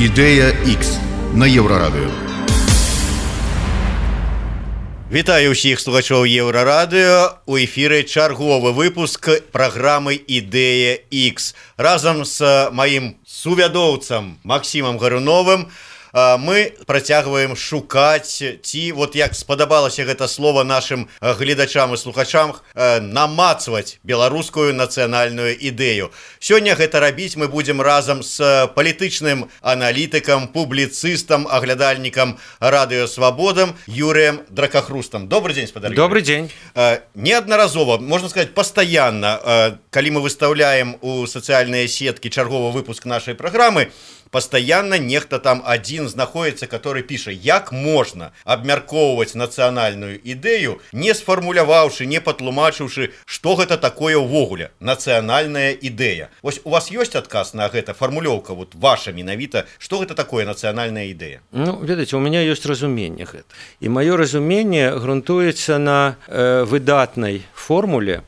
Ідэя X на Еўрарадыё. Вітаю ўсіх слухачоў Еўрарадыё. У эфіры чарговы выпуск праграмы «Ідэя X». Разам з маім сувядоўцам Максімам Гаруновым мы працягваем шукаць, ці, вот як спадабалася гэта слова нашим гледачам і слухачам, намацваць беларускую нацыянальную ідэю. Сёння гэта рабіць мы будзем разам з палітычным аналітыкам, публіцыстам, аглядальнікам Радыё Свабода Юрыем Дракахрустам. Добрый день, спадар Юрий. Добрый день. Неаднаразова, можно сказать, постоянно, калі мы выставляем у сацыяльныя сеткі чарговы выпуск нашай праграмы, постоянно нехта там один знаходится, который пишет, як можно абмяркоўваць нацыянальную ідэю, не сфармуляваўшы, не патлумачыўшы, што гэта такое ўвогуле нацыянальная ідэя. Вось у вас ёсць адказ на гэта, фармулёўка вот ваша менавіта, што гэта такое нацыянальная ідэя? Ну, ведаеце, у меня есть разуменне гэта. І маё разуменне грунтуецца на выдатнай формуле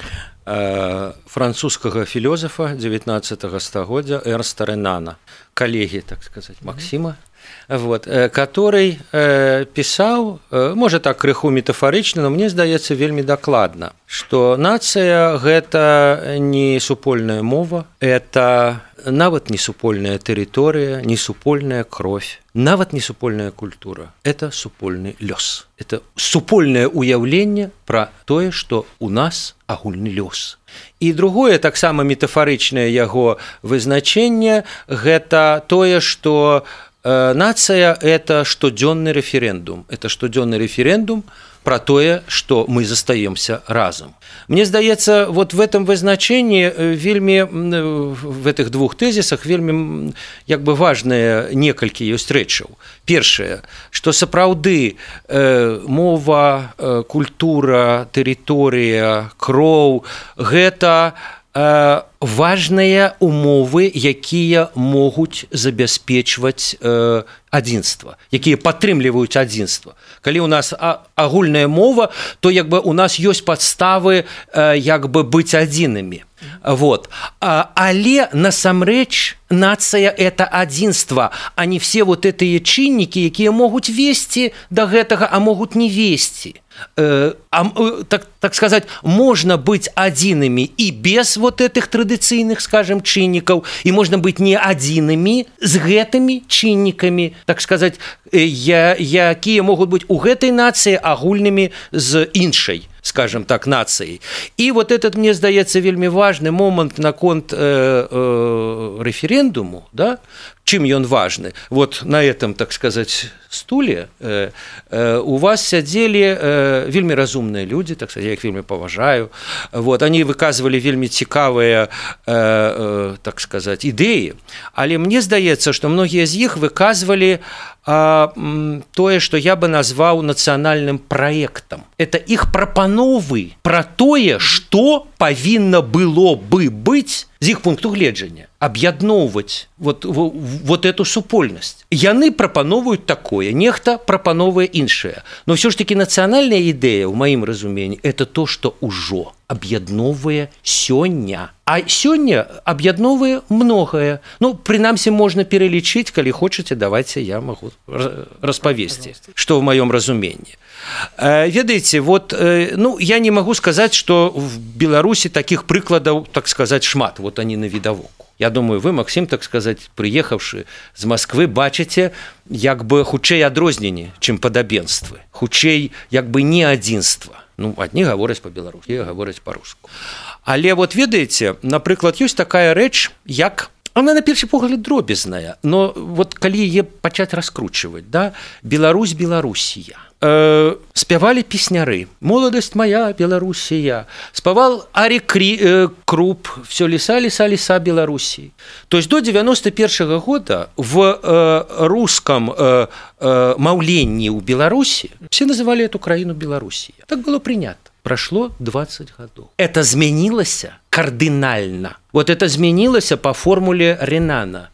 французскага філёзафа 19 стагоддзя Эрнста Ренана, коллеги, так сказать, Максима, вот, который писал, может так крыху метафорично, но мне здаецца вельмі дакладна, что нация гэта не супольная мова, это нават не супольная тэрыторыя, не супольная кровь, нават не супольная культура, это супольны лёс. Это супольнае уяўленне пра тое, што у нас агульны лёс. І другое, таксама метафарычнае яго вызначэнне, гэта тое, што нацыя – это штодзённы рэферэндум. Это штодзённы рэферэндум про тое, што мы застаемся разам. Мне здаецца, вот в этом вызначенні вельмі, в этих двух тезисах вельмі як бы важныя некалькі ёсць рэчаў. Першае, што сапраўды мова, культура, тэрыторыя, кроў – гэта важныя умовы, якія могуць забяспечваць адзінства, якія падтрымліваюць адзінства. Калі у нас агульная мова, то як бы у нас ёсць падставы як бы быць адзінымі. Вот. Але насамрэч нацыя – это адзінства, а не все вот этыя чыннікі, якія могуць весці да гэтага, а могуць не весці. Так сказать, можно быть адзінымі і без вот этих традыцыйных, скажем, чыннікаў, і можно быть не адзінымі з гэтымі чыннікамі, так сказать, якія могуць быць у гэтай нацыі агульнымі з іншай, скажем так, нацией. И вот этот, мне здаецца, вельмі важный момент наконт референдуму, да? Чым ён важны? Вот на этом, так сказать, стуле у вас сядзелі вельмі разумныя люди, так сказать, я их вельмі паважаю. Вот, они выказывали вельмі цікавыя, так сказать, ідэі, але мне здаецца, што многія з іх выказывали тое, што я бы назваў нацыянальным праектам. Это іх прапановы пра тое, што павінна было бы быць з іх пункту гледжання, аб'ядноўваць вот эту супольнасць. Яны прапановваюць такое, нехта прапановвае іншае. Но ўсё ж таки нацыянальная ідэя, ў маім разуменні, это то, што ўжо аб'ядноўвае сёння. А сёння аб'ядноўвае многае. Ну, прынамсі, можна пералічыць, калі хочаце, давайте я магу распавесці, што ў маём разуменні. Ведаеце, вот, ну, я не могу сказать, что в Беларуси таких прыкладаў, так сказать, шмат. Вот они на видовоку. Я думаю, вы, Максим, так сказать, приехавши з Москвы, бачыце, як бы хутчэй адрозненні, чым падабенствы. Хутчэй, як бы не адзінства. Ну, одни гавораць по-беларуску, другие гавораць по-руску. Але вот, ведаеце, напрыклад, ёсць такая рэч, як... Она на першы погляд дробязная, но вот калі яе пачаць раскручивать, да, Беларусь, Беларусія. Спявали песняры «Молодость моя, Белоруссия», спевал Арик Круп «Все леса, леса, леса Белоруссии». То есть до 91 года в русском маўленні ў Беларуси все называли эту краіну Белоруссия. Так было принято. Прошло 20 годов. Это изменилось кардинально. Вот это изменилось по формуле Ренана.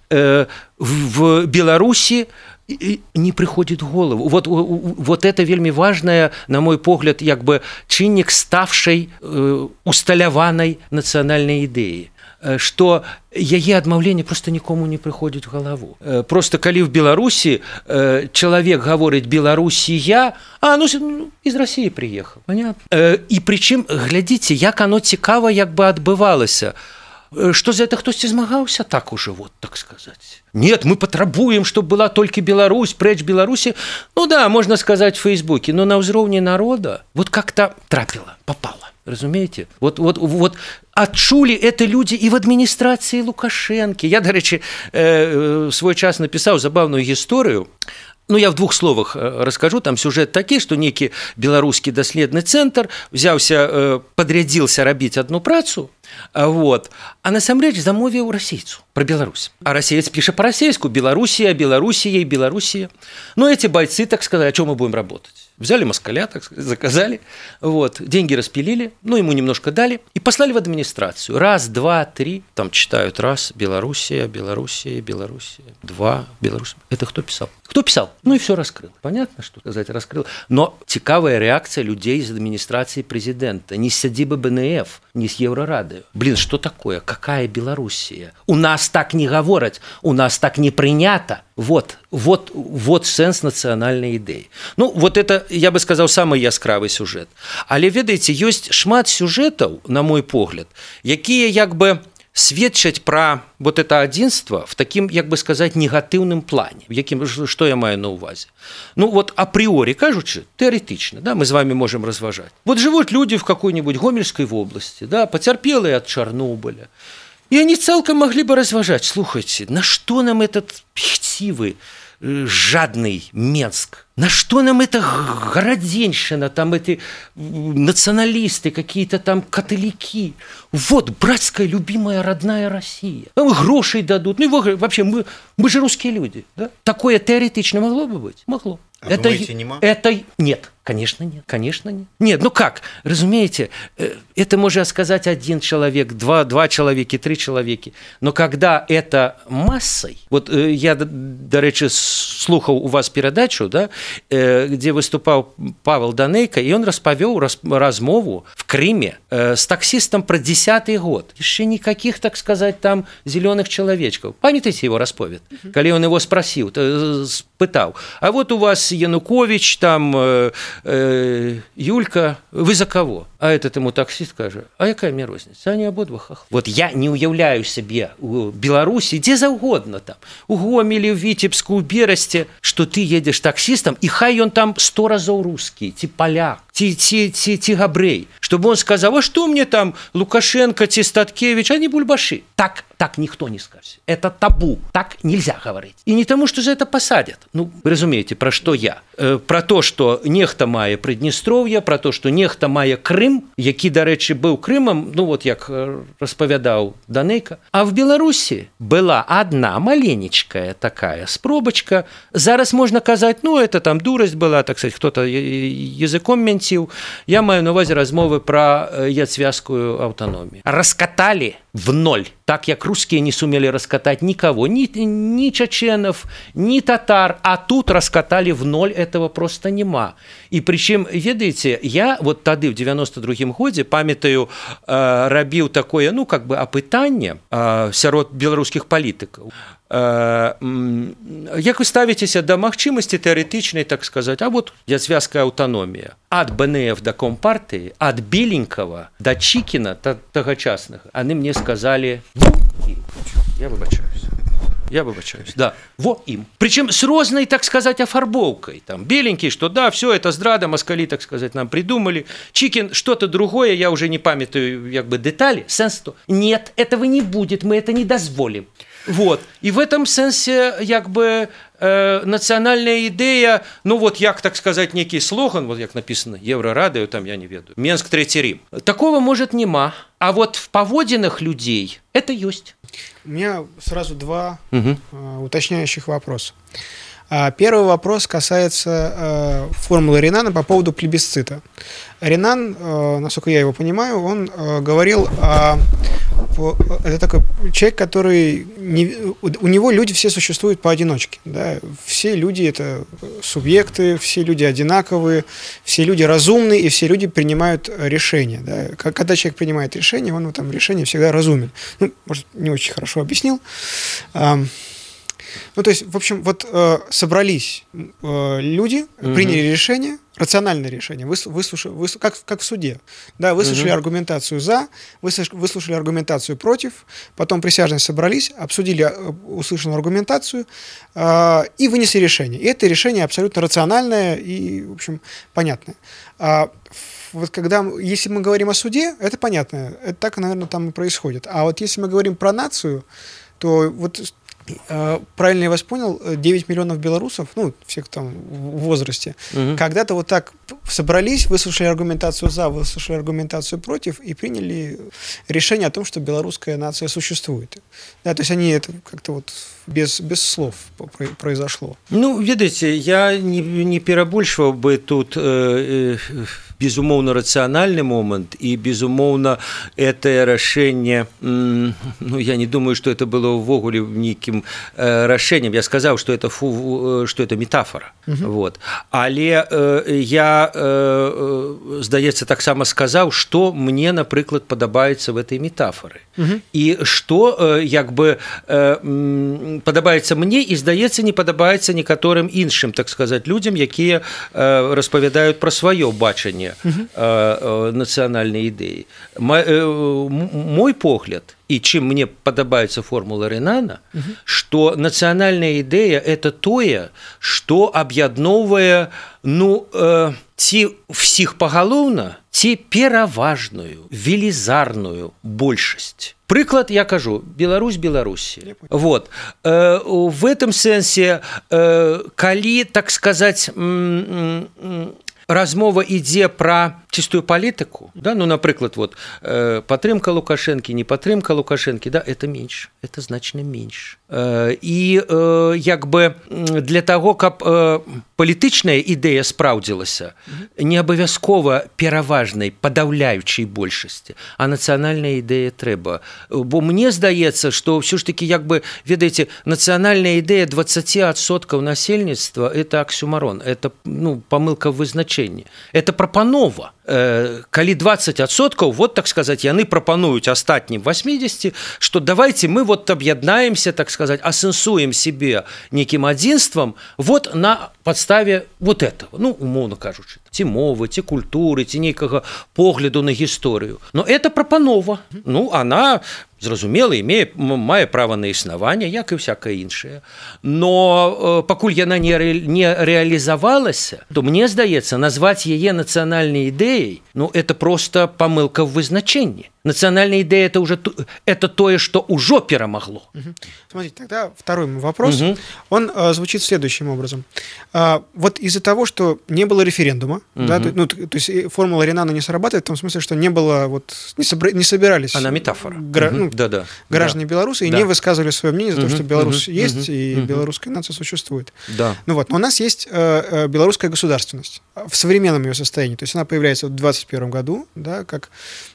В Беларуси не приходит в голову. Вот это вельмі важная, на мой погляд, як бы чыннік ставшай усталяванай нацыянальнай ідэі. што яе адмаўленне просто нікому не прыходзіць у галаву. Просто калі в Беларусі чалавек гаворыць Беларусія, из России приехал, понятно. І прычым глядзіце, як оно цікава як бы адбывалася. Что за это хтосьці змагаўся так уже, вот так сказать. Нет, мы патрабуем, чтобы была только Беларусь, прэч Беларусі. Ну да, можно сказать в Фейсбуке, но на ўзроўні народа вот как-то трапила, попала. Разумеете? Вот адчулі это люди и в администрации Лукашенко. Я, дарэчы, свой час написал забавную гісторыю. Я в двух словах расскажу. Там сюжет такі, што нейкі беларускі даследны цэнтр взяўся, падрядзіўся рабіць одну працу, а насамрэч замовіў расейцу про Беларусь. А расеец піша по-расейску: Белоруссия, Белоруссия, Белоруссия. Эти бойцы, так сказать, о чем мы будем работать? Взяли москаля, так сказать, заказали, деньги распилили, ему немножко дали и послали в администрацию. Раз, два, три, там читают: раз, Белоруссия, Белоруссия, Белоруссия, два, Беларусь. Это кто писал? Кто писал? И все раскрыл. Понятно, что сказать, раскрыл. Но цікавая реакция людей из администрации президента. Не с сядзібы БНФ, не с Еврорады. Что такое? Какая Белоруссия? У нас так не говорят, у нас так не принято. Вот сэнс нацыянальнай ідэі. Это, я бы сказал, самый яскравы сюжет. Але, ведаеце, ёсць шмат сюжетаў, на мой погляд, якія як бы сведчаць пра это адзінства в такім, як бы сказаць, негатыўным плане. Што я маю на ўвазе? Апріорі кажучы, тэарэтычна, мы з вами можем разважаць. Живут люди в какой-нибудь Гомельской области, потерпелые от Чернобыля. И они целком могли бы разважать: слушайте, на что нам этот хтивый, жадный Минск? На что нам эта городенщина, там эти националисты, какие-то там католики? Братская, любимая, родная Россия. Грошей дадут. Вообще, мы же русские люди. Да? Такое теоретично могло бы быть? Могло. Думаете, нема? Нет, конечно нет. Нет, как? Разумеете, это может сказать один человек, два человека, три человека. Но когда это массой, я, дарэчы, слухаў у вас передачу, где выступал Павел Данейко, и он распавёў размову в Крыме с таксистом про 10-й год. Еще никаких, так сказать, там зеленых человечков. Памятаете его расповед? Когда он его спросил, спытал: а у вас Янукович, там Юлька, вы за кого? А этот ему таксист каже: а якая мне розница? Они ободва хахлы. Я не уяўляю себе у Беларусі, где заўгодна там, у Гомелі, у Витебску, у Берасце, что ты едешь таксистом, и хай он там 100 разов русский, поляк, габрей, чтобы он сказал: а что мне там Лукашенко, Статкевич, они бульбаши. Так никто не скажет. Это табу. Так нельзя говорить. И не тому, что за это посадят. Вы разумеете, про что я? Про то, что нехта мае Приднестровье, про то, что нехта мае Крым, які, дарэчы, быў Крымам, як распавядаў Данейко. А в Беларусі была одна маленечкая такая спробачка. Зараз можно казать, это там дурость была, так сказать, кто-то языком мянціў. Я маю на увазе размовы про яцвязскую автономию. Раскатали в ноль. Так, як русские не сумели раскатать никого, ни чеченов, ни татар, а тут раскатали в ноль, этого просто нема. И причем, ведаете, я тады в 92-м годзе, памятаю, рабіў такое, апытанне сярод беларускіх палітыкаў. Як вы ставитеся до магчымасці тэарэтычнай, так сказать, яцвязская аўтаномія ад БНФ до Компартии, от Беленького до Чикина тагачасных? Они мне сказали: я выбачаюсь. Да, им. Причем с розной, так сказать, офарбовкой. Там Беленький, что да, все это здрада, москали, так сказать, нам придумали. Чикин что-то другое, я уже не памятаю детали. Сенс то: нет, этого не будет, мы это не дозволим. И в этом сенсе нацыянальная ідэя, як, так сказать, некий слоган, як написано Еврорадио, там я не ведаю, Минск, Третий Рим. Такого, может, нема. А в поводинах людей это есть. У меня сразу два уточняющих вопроса. Первый вопрос касается формулы Ренана по поводу плебисцита. Ренан, насколько я его понимаю, он говорил о это такой человек, который... у него люди все существуют поодиночке. Да? Все люди – это субъекты, все люди одинаковые, все люди разумные, и все люди принимают решения. Да? Когда человек принимает решение, он в этом решении всегда разумен. Ну, может, не очень хорошо объяснил. Ну, то есть, в общем, вот собрались люди, приняли решение, рациональное решение, как в суде. Да, выслушали аргументацию «за», выслушали аргументацию «против», потом присяжные собрались, обсудили услышанную аргументацию и вынесли решение. И это решение абсолютно рациональное и, в общем, понятное. Вот если мы говорим о суде, это понятно, это так, наверное, там и происходит. А вот если мы говорим про нацию, то вот... Правильно я вас понял, 9 миллионов белорусов, ну, всех там в возрасте, когда-то вот так собрались, выслушали аргументацию «за», выслушали аргументацию «против» и приняли решение о том, что белорусская нация существует. Да, то есть они это как-то вот без слов произошло. Ну, видите, я не перабольшваў бы тут безумоўна рацыянальны момант і безумоўна это рашэнне, ну, я не думаю, что это было ўвогуле нейкім рашэннем. Я сказаў, что это метафора. Вот. Але я, здаецца, таксама сказаў, што мне, напрыклад, падабаецца в этой метафоры. І што як бы падабаецца мне і, здаецца, не падабаецца некаторым іншым, так сказаць, людзям, якія распавядаюць пра сваё бачанне нацыянальнай ідэі. Мой погляд, і чым мне падабаецца формула Ренана, што нацыянальная ідэя – это тое, што аб'ядноўвае, ну, ці ўсіх пагалоўна, ці пераважную, велізарную большасць. Прыклад, я кажу, Беларусь. Вот. В этом сэнсе, калі, так сказаць, размова ідзе пра чистую палітыку, да? Ну, напрыклад, вот, падтрымка Лукашэнкі, не падтрымка Лукашэнкі, да? Это менш, это значна менш. І як бы для таго, каб палітычная ідэя спраўдзілася, не абавязкова пераважнай, падаўляючай большасці, а нацыянальная ідэя трэба. Бо мне здаецца, што ўсё ж такі, як бы, ведаеце, нацыянальная ідэя 20% насельніцтва – это аксюмарон, это, ну, памылка в вызначэнні. Это прапанова. Калі 20%, вот, так сказать, яны прапануюць астатнім 80%, што давайте мы вот аб'яднаемся, так сказать, асэнсуем себе некім адзінствам вот на падставе вот этого, ну, умоўна кажучы, ці мовы, ці культуры, ці нейкага погляду на гісторыю. Но это прапанова. Ну, она, зразумела, мае права на існаванне, як і всякае іншае. Но пакуль яна не реалізавалася, то мне здаецца, назваць яе нацыянальнай ідэяй, ну, это просто памылка в вызначэнні. Национальная идея – это то, что уже перемогло. Смотрите, тогда второй мой вопрос, он звучит следующим образом. Вот из-за того, что не было референдума, да, то есть формула Ренана не срабатывает в том смысле, что не было, вот, не собирались она метафора. Граждане Беларуси и не высказывали свое мнение за то, что Беларусь есть и белорусская нация существует. Да. Ну вот, но у нас есть белорусская государственность в современном ее состоянии. То есть она появляется в 2021 году, да, как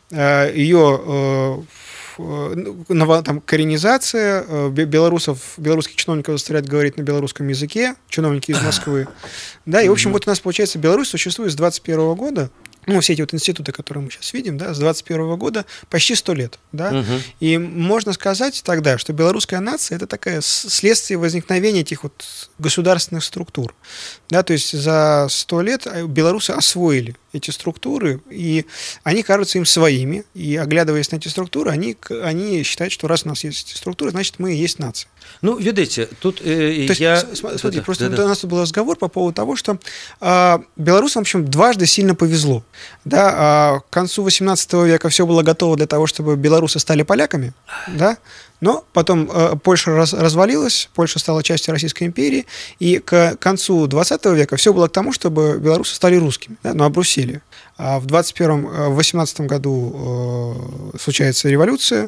ее там, коренизация, белорусских чиновников заставляют говорить на белорусском языке, чиновники из Москвы. Да, и, в общем, вот у нас, получается, Беларусь существует с 2021 года, ну, все эти вот институты, которые мы сейчас видим, да, с 21 года почти 100 лет, да, и можно сказать тогда, что белорусская нация – это такое следствие возникновения этих вот государственных структур, да, то есть за 100 лет белорусы освоили эти структуры, и они кажутся им своими, и, оглядываясь на эти структуры, они считают, что раз у нас есть структуры, значит, мы и есть нация. Ну, видите, тут смотрите, просто у нас тут был разговор по поводу того, что белорусам, в общем, дважды сильно повезло. Да, к концу 18 века все было готово для того, чтобы белорусы стали поляками, да, но потом Польша развалилась, Польша стала частью Российской империи, и к концу 20 века все было к тому, чтобы белорусы стали русскими, да, ну, обрусели. В 18 году случается революция,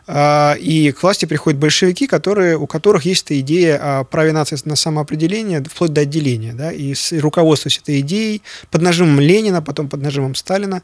и к власти приходят большевики, у которых есть эта идея о праве нации на самоопределение, вплоть до отделения. Да? И руководствуясь этой идеей, под нажимом Ленина, потом под нажимом Сталина,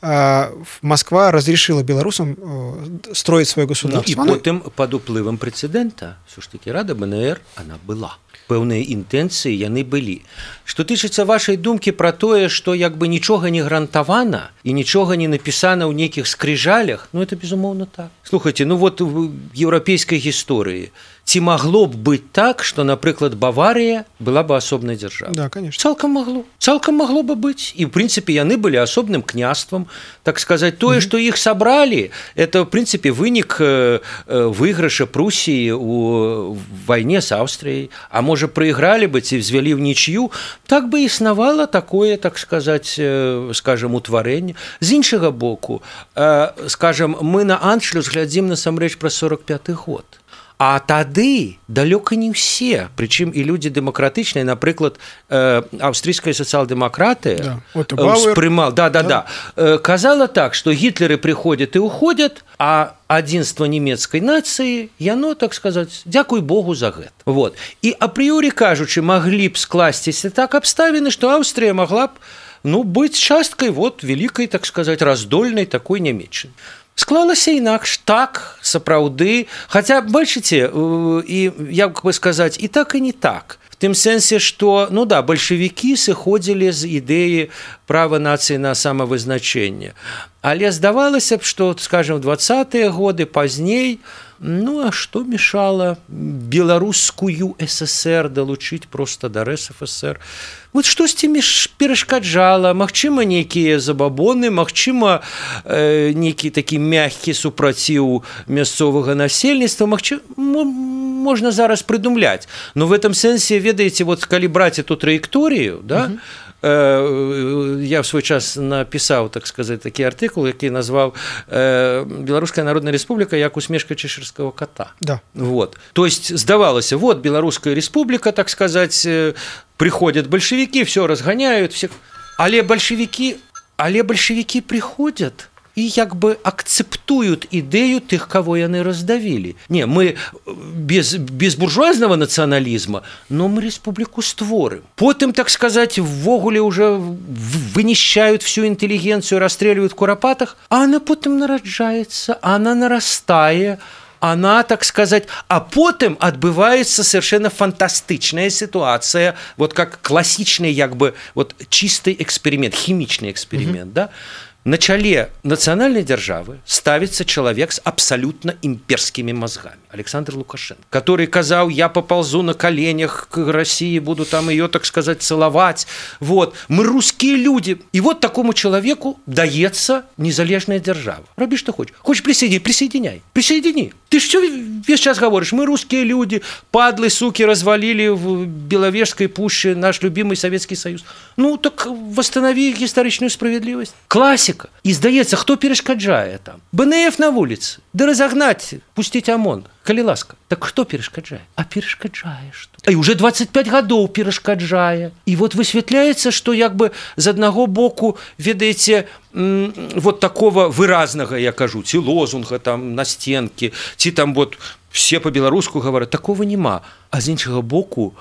Москва разрешила белорусам строить свое государство. Ну, и потом под уплывом прецедента, все ж таки, Рада БНР, она была. Пэўныя інтэнцыі яны былі. Што тычыцца вашай думкі пра тое, што як бы нічога не гарантавана і нічога не напісана ў нейкіх скрыжалях, ну это безумоўна так. Слухайце, ну вот в еўрапейскай гісторыі ці магло б быць так, што, напрыклад, Баварыя была бы асобнай дзяржавай? Да, конечно. Цалкам магло бы быць. І, ў прынцыпе, яны былі асобным княствам. Так сказаць, тое, што іх сабралі, это, ў прынцыпе, вынік выйгрыша Прусіі ў вайне з Аўстрыяй. А можа, прайгралі бы ці звялі ў нічью, так бы існавала такое, так сказаць, скажам, утварэнне. З іншага боку, скажам, мы на Аншлюс глядзім насамрэч пра 45-й год. А тады далёка не ўсе, прычым і людзі дэмакратычныя, напрыклад, аўстрыйская сацыял-дэмакратыя ўспрымала, казала так, што гітлеры прыходзяць і ўходзяць, а адзінства нямецкай нацыі, яно, так сказаць, дзякуй Богу за гэта. Вот. І апрыёрі кажучы, маглі б скласціся так абставіны, што Аўстрыя магла б быць часткай вялікай, так сказаць, раздольнай такой Нямецчыны. Склалася інакш, так, сапраўды, хаця, бачыце, і, як бы сказаць, і так, і не так. В тым сэнсе, што, бальшавікі сыходзілі з ідэі права нацыі на самавызначэнне. Але здавалася б, што, скажам, 20-е годы, пазней, а што мешала беларускую ССР далучыць проста да РСФСР? Вот штосьці перашкаджала, магчыма, нейкія забабоны, магчыма, нейкі такі мяккі супраціў мясцовага насельніцтва, можна зараз прыдумляць. Но в этом сэнсе, ведаеце, калі браць эту траекторію, да, я в свой час напісаў, так сказать, такі артыкул, які назваў «Беларуская народная республика як усмешка чеширского кота». Да. Вот. То есть, здавалася, Беларуская республика, так сказать, приходят большевики, все разгоняют, всех. Але большевики приходят и як бы акцэптуюць ідэю тых, кого яны раздавілі. Не, мы без буржуазного нацыяналізма, но мы республику створым. Потым, так сказать, ввогуле уже вынішчаюць всю інтэлігенцыю, расстреливают в курапатах, а она потым нараджаецца, она нарастае, она, так сказать, а потом отбывается совершенно фантастичная ситуация, как классичный, чистый эксперимент, химичный эксперимент, да? На чале национальной державы ставится человек с абсолютно имперскими мозгами, Александр Лукашенко, который казал: я поползу на коленях к России, буду там ее, так сказать, целовать. Мы русские люди. И такому человеку дается незалежная держава. Роби, что хочешь. Хочешь присоединяй. Присоедини. Ты что весь час говоришь? Мы русские люди, падлы, суки, развалили в Беловежской пуще наш любимый Советский Союз. Так восстанови историческую справедливость. Классика. І, здаецца, хто перашкаджае там? БНФ на вуліцы. Да разогнать, пустить ОМОН. Калі ласка. Так хто перашкаджае? А перашкаджае што? І уже 25 гадоў перашкаджае. І высвятляецца, што як бы з аднаго боку, ведаеце, такого выразнага, я кажу, ці лозунга там на стенке, ці там все по-беларуску говорят, такого нема. А з іншага боку,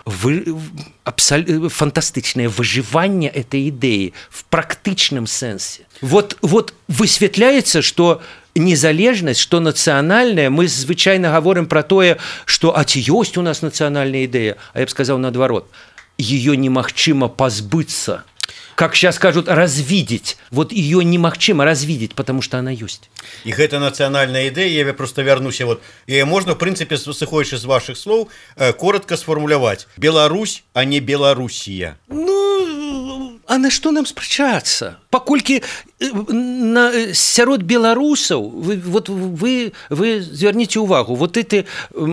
фантастычнае выжыванне этой ідэі в практычным сэнсе. Высвятляецца, што незалежнасць, што нацыянальная, мы звычайна гаворым пра тое, што ці ёсць у нас нацыянальная ідэя, а я б сказаў наадварот, ее немагчыма пазбыцца. Как сейчас скажут, развидеть. Ее немагчыма развидеть, потому что она есть. И гэта национальная идея, я просто вернусь. И можно, в принципе, сыходячи из ваших слов, коротко сформулировать. Беларусь, а не Белоруссия. А на што нам спрачацца? Паколькі сярод беларусаў вы звярніце ўвагу, эти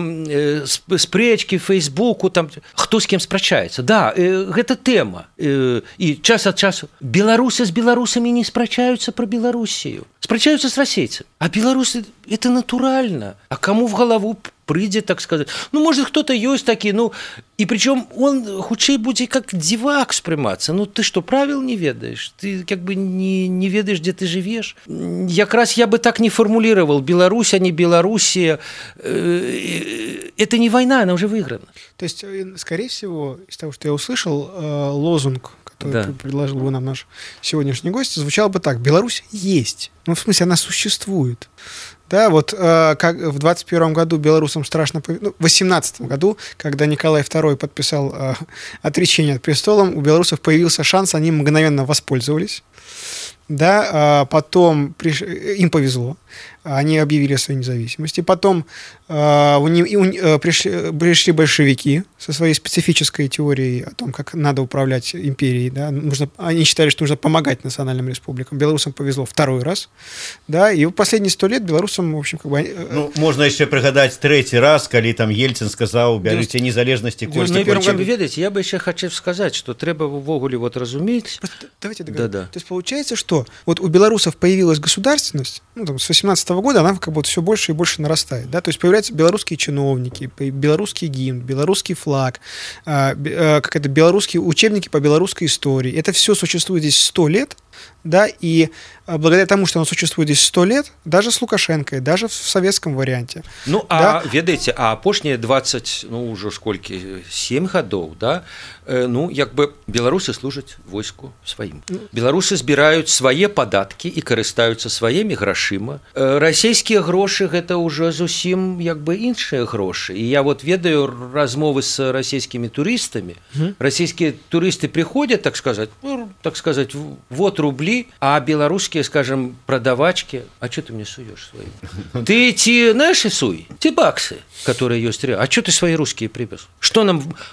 спрэчкі в Фейсбуку, там хто з кем спрачаецца. Да, гэта тэма. І час ад часу беларусы з беларусамі не спрачаюцца пра Беларусію. Спрачаюцца з расейцамі. А беларусы это натуральна. А кому в голову прыйдзе, так сказать. Ну, может, кто-то есть такі, ну, и причем он хутчэй будзе как дзівак спрымацца. Ну, ты что, правил не ведаешь? Ты как бы не ведаешь, где ты живешь? Якраз я бы так не формулировал. Беларусь, а не Белоруссия. Это не война, она уже выиграна. То есть, скорее всего, из того, что я услышал, лозунг, который предложил бы нам наш сегодняшний гость, звучал бы так: Беларусь есть. Ну, в смысле, она существует. Да, вот как в 21 году белорусам страшно... Ну, в 18 году, когда Николай II подписал отречение от престола, у белорусов появился шанс, они мгновенно воспользовались. Да, потом им повезло, они объявили о своей независимости. Потом пришли большевики со своей специфической теорией о том, как надо управлять империей. Да. Они считали, что нужно помогать национальным республикам. Белорусам повезло второй раз. Да, и в последние 100 лет белорусам, в общем, как бы... Ну, можно еще пригадать третий раз, когда там Ельцин сказал, бярите незалежности кольцы. Ну, вы ведаете, я бы еще хотел сказать, что треба ввогуле вот разуметь... Давайте договорим. Да. То есть получается, что вот у белорусов появилась государственность, ну, там, с 18 года она как бы все больше и больше нарастает. Да? То есть появляются белорусские чиновники, белорусский гимн, белорусский флаг, белорусские учебники по белорусской истории. Это все существует здесь 100 лет, да, и благодаря тому, что оно существует здесь 100 лет, даже с Лукашенко, даже в советском варианте. Ну, да? А ведаеце, а апошнія 20, ну, уже сколькі, 7 гадоў, да, ну, як бы беларусы служаць войску сваім. Беларусы збіраюць свае падаткі і карыстаюцца сваімі грашыма. Расійскія грошы – гэта ўжо зусім, як бы, іншыя грошы. І я вот ведаю размовы з расійскімі турыстамі. Расійскія турысты приходят, так сказать, вот рубли, а белорусские, скажем, продавачки, а что ты мне суешь свои? Ты те наши суй, те баксы, которые есть рядом. А что ты свои русские привез? Что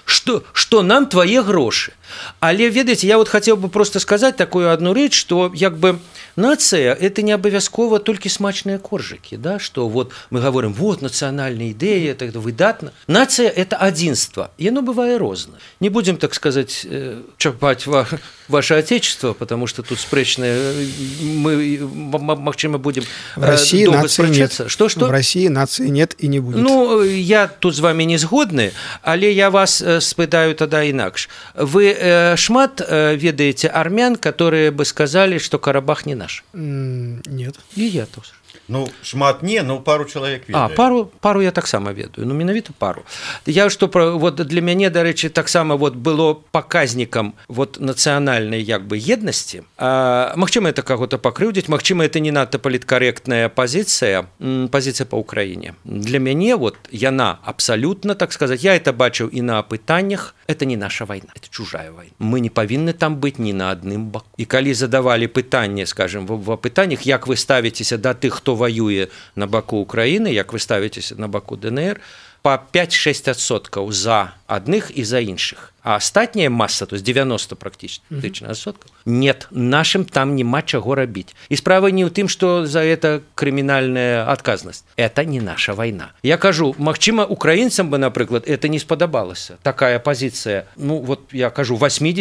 нам твои гроши? Але, ведаеце, я вот хотел бы просто сказать такую одну речь, что, як бы, нация – это не обовязково только смачные коржики, да, что вот мы говорим, вот национальная идея, это выдатно. Нация – это одинство, и оно бывает розно. Не будем, так сказать, чапать ваше отечество, потому что тут спречное, мы, магчыма, будем в России нации нет. Что? В России нации нет и не будет. Ну, я тут с вами не згодны, але я вас спытаю тогда инакш. Вы шмат ведаете армян, которые бы сказали, что Карабах не наш? Нет. И я тоже. Ну, шмат не, но пару человек ведаю. Пару я таксама ведаю, ну, менавіта пару. Я што, вот для мяне, дарэчы, таксама вот было паказнікам вот нацыянальнай, як бы, еднасці. Магчыма, это каго-то пакрыўдзіць, магчыма, это не надта паліткарэктная пазіцыя па Украіне. Для мяне вот яна абсалютна, так сказать, я это бачыў і на апытаннях, это не наша вайна, это чужая вайна. Мы не павінны там быць ні на адным баку. І калі задавалі пытанне, скажем, в апытаннях, як вы ставіцеся да тых, хто воюе на баку Украины, як вы ставитесь на баку ДНР, по 5-6% за одних и за іншых. А астатняя масса, то есть 90 практически отсотков, нет, нашим там нема чаго рабіць. И справа не ў тым, что за это криминальная отказность. Это не наша война. Я кажу, магчыма, украинцам бы, например, это не сподобалася. Такая позиция, ну вот я кажу,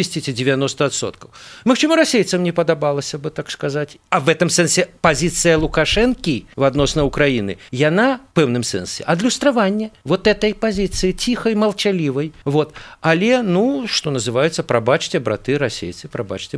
80-90%. Магчыма, расейцам не подобалася бы, так сказать. А в этом сенсе позиция Лукашенки в адносна Украины, яна, в пэўным сенсе, адлюстраванне вот этой позиции, тихой, молчаливой. Вот. Але, ну, что называется, пробачьте, браты расейцы, пробачьте,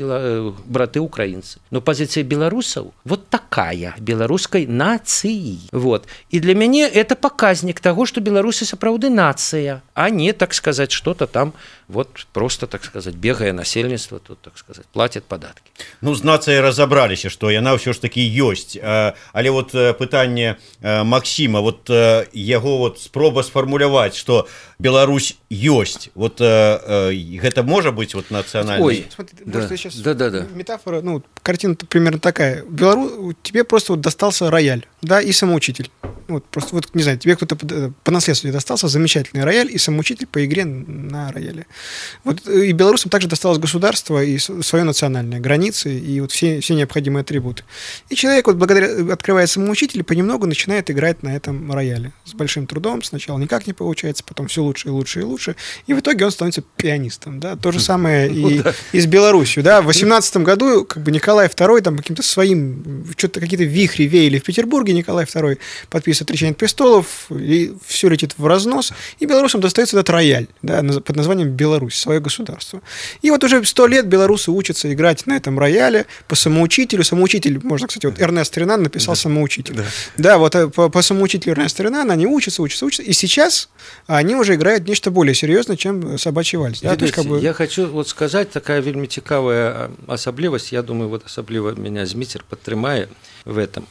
браты украинцы. Но позиция белорусов вот такая, белорусской нации. Вот. И для меня это показник того, что белорусы сапраўды нация, а не, так сказать, что-то там, вот просто, так сказать, бегая насельніцтва, тут, так сказать, платят податки. Ну, з нацыяй разабраліся, што яна ўсё ж таки ёсць. Але вот пытанне Максима, вот яго вот спроба сфармуляваць, што Беларусь ёсць. Вот гэта можа быть вот национальной. Ой, смотри, да. Сейчас метафора, ну, картина примерно такая. Тебе просто вот достался рояль, да, и самоучитель. Вот просто вот, не знаю, тебе кто-то по наследству достался замечательный рояль и самоучитель по игре на рояле. Вот и белорусам также досталось государство и свое национальное, границы и вот все необходимые атрибуты. И человек вот благодаря открывает самоучитель и понемногу начинает играть на этом рояле с большим трудом. Сначала никак не получается, потом все лучше и лучше и лучше. И в итоге он становится пианистом. Да? То же самое и с Беларусью. Да? В 18 году как бы Николай II там каким-то своим, что-то какие-то вихри веяли в Петербурге, Николай II подписывает «Отречение от престолов», и все летит в разнос, и белорусам достается этот рояль, да, под названием Беларусь, свое государство. И вот уже 100 лет белорусы учатся играть на этом рояле по самоучителю. Самоучитель, можно, кстати, вот Эрнест Ренан написал «Самоучитель». Да, вот по самоучителю Эрнеста Ренана они учатся, и сейчас они уже играют нечто более серьезное, чем собачий вальс. Да? Видите, как бы... Я хочу вот сказать, такая вельмі цікавая асаблівасць, я думаю, вот асабліва меня Зміцер падтрымае в этом.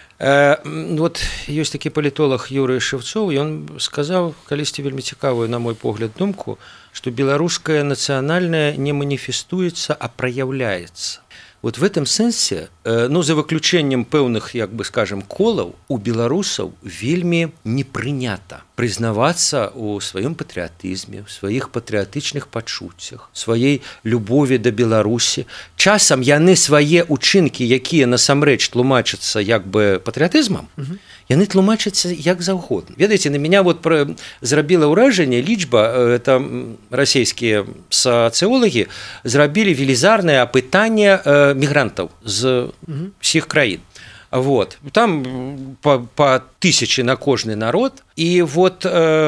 Вот ёсць такі палітолог Юрый Шевцов, і он сказаў калісьці вельмі цікавую, на мой погляд, думку, што беларускае нацыянальнае не маніфестуецца, а праяўляецца. Вот в этом сэнсе, ну, за выключэннем пэўных, як бы скажем, колаў, у беларусаў вельмі не прынята прызнавацца ў сваём патрыятызме, у сваіх патрыятычных пачуццях, сваёй любові да Беларусі. Часам яны свае ўчынкі, якія насамрэч тлумачацца як бы патрыятызмам, яны тлумачацца як заўгодна. Ведаеце, на меня вот зрабіла ўражанне лічба, это расійскія сацыолагі зрабілі велізарнае апытанне мігрантаў з усіх краін. Вот. Там по 1000 на кожны народ. І вот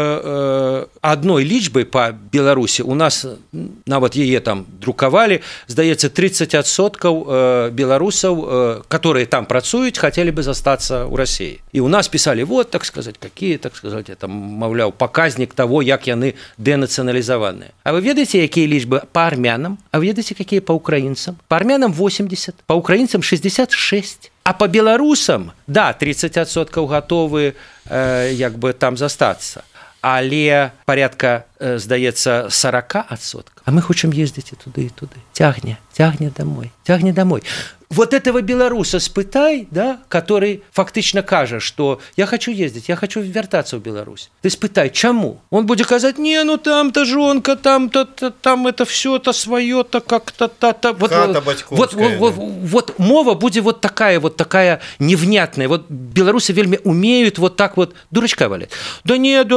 адной лічбай па Беларусі у нас нават яе там друкавалі, здаецца, 30% беларусаў, которые там працуюць, хацелі бы застацца ў Расіі. І у нас пісалі, вот, так сказать, какие, так сказать, это, маўляў, паказнік того, як яны дэнацыяналізаваныя. А вы ведаеце, якія лічбы па армянам? А вы ведаеце, якія па украінцам? Па армянам 80, па украінцам 66. А по беларусам, да, 30% гатовы як бы там застацца, але порядка, здаецца, 40%. А мы хочам ездзіць і туды, і туды. Цягне домой. Вот этого белоруса спытай, да, который фактично кажа, что я хочу ездить, я хочу вертаться в Беларусь. Ты спытай, чему? Он будет казать, не, ну там-то жонка, там-то, там это все-то свое-то как-то, вот мова будет вот такая невнятная. Вот белорусы вельми умеют вот так вот дурачка валять. Да нет,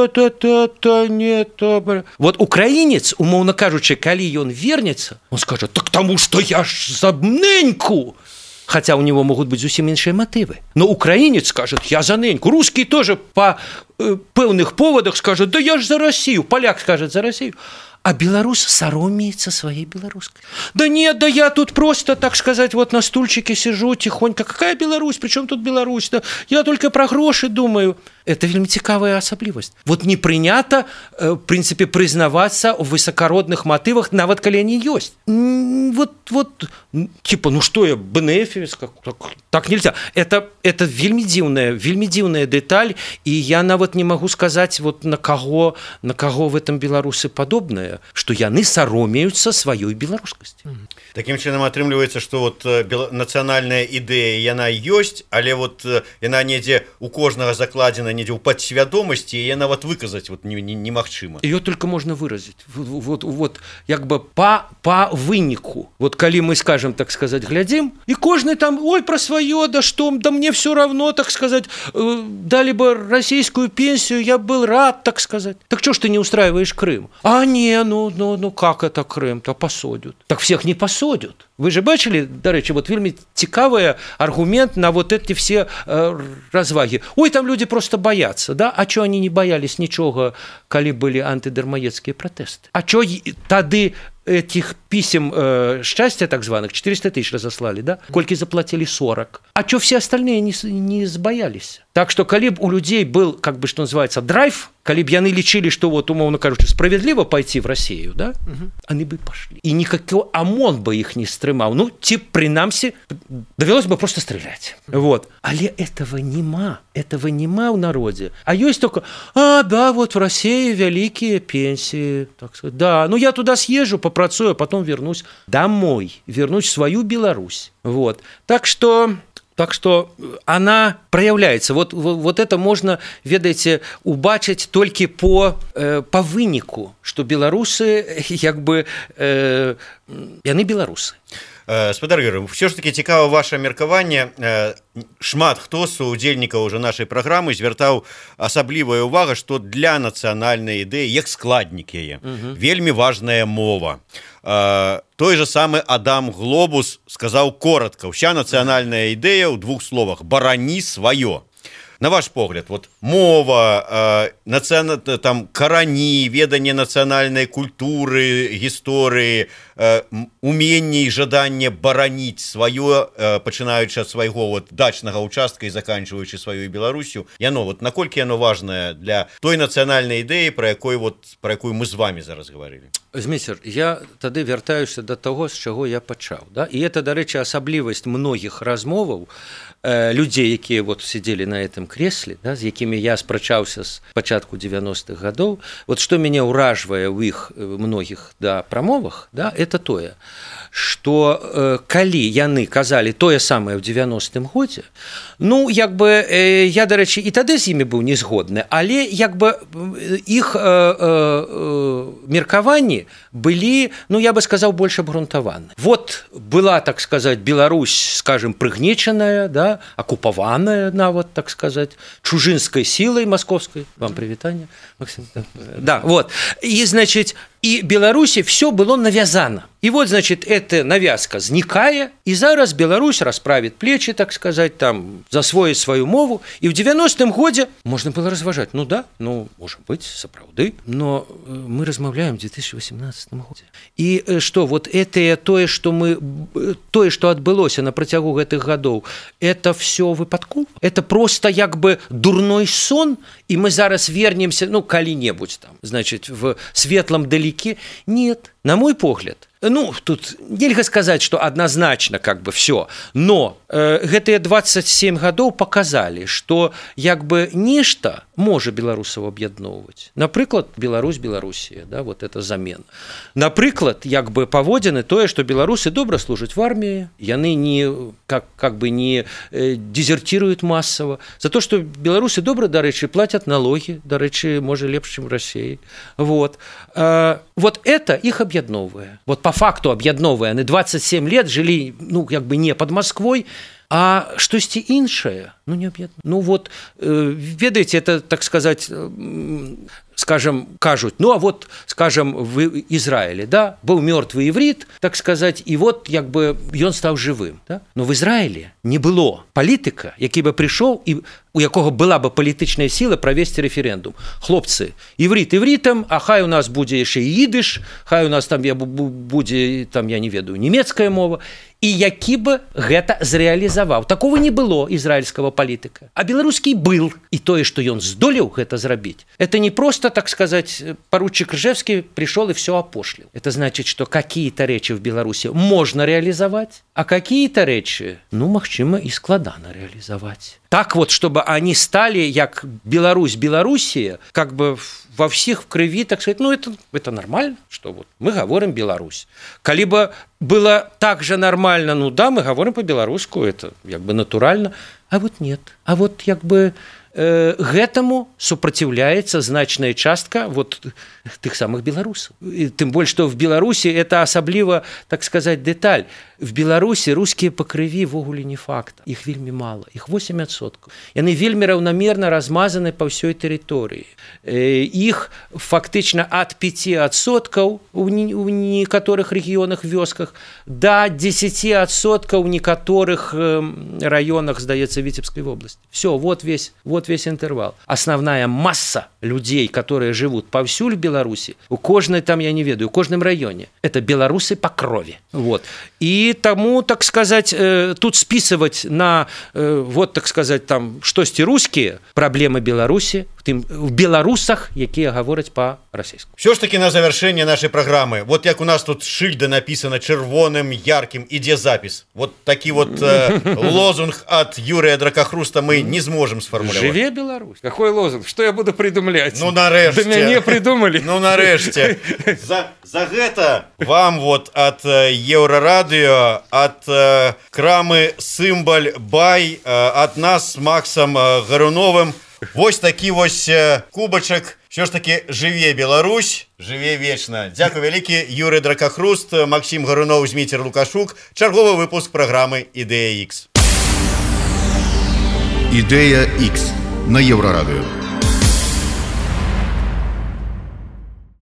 вот украинец, умоўна кажучы, калі ён вернется, он скажет, так тому что я ж за неньку. Хотя у него могут быть зусім іншыя мотивы. Но украинец скажет, я за неньку. Русский тоже по пэўных поводах скажет, да я ж за Россию. Поляк скажет за Россию. А белорус саромеется своей белорусской. Да нет, да я тут просто, так сказать, вот на стульчике сижу тихонько. Какая Беларусь? Причем тут Беларусь? Да я только про гроши думаю. Это вельмі цікавая асаблівасць. Вот не прынята, в принципе, прызнавацца ў высокородных мотивах, нават калі они ёсць. Вот, типа, ну что я, бенефис, так нельзя. Это вельмі дзіўная деталь, и я нават не могу сказать, вот на кого в этом беларусы подобное, что яны саромеются сваёй беларускасці. Таким чынам атрымліваецца, што вот нацыянальная ідэя яна ёсць, але вот яна недзе у кожнага закладзена недзе ў падсвядомасці, і яна вот выказаць вот немагчыма. Её только можно выразить. Вот як бы по выніку. Вот калі мы, скажем, так сказать, глядзім, и кожны там, ой, про свое, да что, да мне все равно, так сказать, дали бы российскую пенсию, я был рад, так сказать. Так что ж ты не устраиваешь Крым? А не, ну как это Крым-то посадят? Так всех не посадят. Вы же бачили, до речі, вот вельмі цікавый аргумент на вот эти все разваги. Ой, там люди просто боятся, да? А что они не боялись ничего, коли были антидармоедские протесты? А что тады этих писем счастья, так званых, 400 тысяч разослали, да? Кольки заплатили 40. А что все остальные не сбоялись? Так что, коли б у людей был, как бы, что называется, драйв, коли б яны лечили, что вот, умовно кажучи, справедливо пойти в Россию, да? Они бы пошли. И никакой ОМОН бы их не стрымал. Ну, типа, принамсі, довелось бы просто стрелять. Вот. Але этого нема в народе. А есть только, да, вот в России великие пенсии, так сказать. Да, ну я туда съезжу, попрацую, а потом вернусь домой, вернусь в свою Беларусь. Вот. Так что она проявляется. Вот это можно, ведаеце, убачыць толькі по выніку, что беларусы, як бы, яны беларусы. Спадар Юрый, все ж таки цікава ваше меркаванне. Шмат хто з удзельнікаў уже нашай праграмы звяртаў асаблівая ўвага, што для нацыянальнай ідэі, як складнік яе, вельмі важная мова. Той же самы Адам Глобус сказаў коротко: «Уся нацыянальная ідэя ў двух словах: барані сваё». На ваш погляд, вот мова, там карані, веданне нацыянальнай культуры, гісторыі, уменне і жаданне бараніць сваё, пачынаючы ад свайго вот дачнага участка і заканчваючы сваёй Беларусю, яно вот наколькі яно важнае для той нацыянальнай ідэі, пра якую мы з вами зараз гаварылі? Змейстер, я тады вяртаюся да таго, з чаго я пачаў, да? І это, дарэчы, асаблівасць многіх размоваў людзей, якія вот сидзелі на этом кресле, да, з якімі я спрачаўся з пачатку 90-х гадоў. Вот што мяне ўражвае ў іх многіх прамовах, да, это тое, што калі яны казалі тое самае ў 90-м годзе, ну, як бы, я, дарэчы, і тады з імі быў не згодны, але, як бы, іх меркаванні былі, ну, я бы сказаў, больш абгрунтаваны. Вот была, так сказать, Беларусь, скажем, прыгнечаная, да, оккупованная, нават, так сказать, чужинской силой московской. Вам привитание, Максим. Да, вот. И, значит, и Беларуси все было навязано. И вот, значит, эта навязка зникае, и зараз Беларусь расправит плечи, так сказать, там, засвоить свою мову. И в 90-м годе можно было разважать. Ну да, ну, может быть, сапраўды. Но мы размаўляем в 2018 году. И что, вот это тое, что адбылося на працягу гэтых гадоў, это все выпадкова? Это просто як бы дурной сон, и мы зараз вернемся, ну, калі-небудзь там, значит, в светлом далеке? Нет, на мой погляд. Ну, тут нельга сказаць, што адназначна как бы все, но гэтыя 27 гадоў показалі, што як бы нешта можа беларусаў аб'ядноўваць. Напрыклад, Беларусь-Беларусія, да, вот это замена. Напрыклад, як бы паводзіны тое, што беларусы добра служаць в арміі, яны не как бы не дезертируют массово, за то, што беларусы добра, дарэчы, платят налоги, дарэчы, можа лепш, чым в России. Вот. Вот это их объедновывая. Вот по факту объедновывая. Они 27 лет жили, ну, как бы не под Москвой, а штосьці іншае, ну, не объедновывая. Ну, вот, ведаеце, это, так сказать, скажем, кажут, ну, а вот, скажем, в Израиле, да, был мертвый иврит, так сказать, и вот, как бы, он стал живым, да? Но в Израиле не было політика, який бы прийшов, і у якого була б політична сила провести референдум. Хлопці, іврит івритом, а хай у нас буде ще і їдиш, хай у нас там буде, там, я не ведаю, німецька мова, і які б гэта зреалізаваў. Такого не было израильского політика. А беларускі был, і тое, што ён здолеў гэта зрабіць, это не просто, так сказать, поручик Ржевский пришел и все опошлил. Это значит, что какие-то речи в Беларуси можно реализовать, а какие-то речи, ну, магчыма, и складана реализовать. Так вот, чтобы они стали, как Беларусь-Белоруссия, как бы во всех в крови, так сказать, ну, это нормально, что вот мы говорим Беларусь. Калі бы было так же нормально, ну да, мы говорим по-белорусски, это как бы натурально, а вот нет. А вот как бы гэтаму супраціўляецца значная частка вот тых самых беларусаў. І тым больш, што в Беларусі это асабліва, так сказать, дэталь. В Беларусі рускія па крыві ввогуле не факт. Іх вельмі мала, іх 8%. Яны вельмі раўнамерна размазаны па ўсёй тэрыторыі. Іх фактычна ад 5% у некаторых рэгіёнах, вёсках да 10% у некаторых раёнах, здаецца, Віцебскай вобласці. Все, вот весь интервал. Основная масса людей, которые живут повсюль в Беларуси, у каждой там, я не ведаю, у каждом районе, это белорусы по крови. Вот. И тому, так сказать, тут списывать на, вот, так сказать, там, штосьці русские проблемы Беларуси, в белорусах, якія говорять по-российски. Все ж таки на завершение нашей программы, вот як у нас тут шильда написано червоным, ярким, иде запись. Вот такие вот лозунг от Юрия Дракохруста мы не сможем сформулировать. Живе Беларусь. Какой лозунг? Что я буду придумлять? Ну, нарэшце. Да мяне придумали. Ну, нарэшце. За гэта вам вот от Еўрарадыё, от крамы «Сымбаль Бай», от нас с Максом Гаруновым, вось такі вось кубачак Все ж таки, жыве Беларусь, жыве вечна. Дзякуй вялікі, Юрый Дракахруст, Максим Гарунов, Зміцер Лукашук. Чарговы выпуск праграмы «Ідэя Х». «Ідэя Х» на Еўрарадыё.